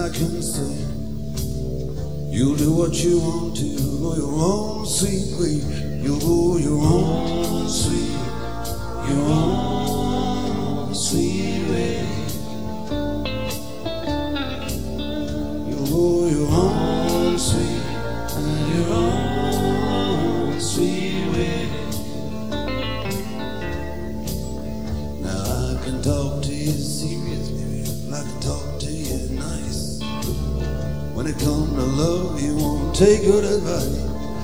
I can say. You'll do what you want to, go your own sweet way. You'll go your own sweet way. You'll go your own sweet way. Now I can talk to you serious, baby. I can talk to you nice. When it comes to love, you won't take good advice.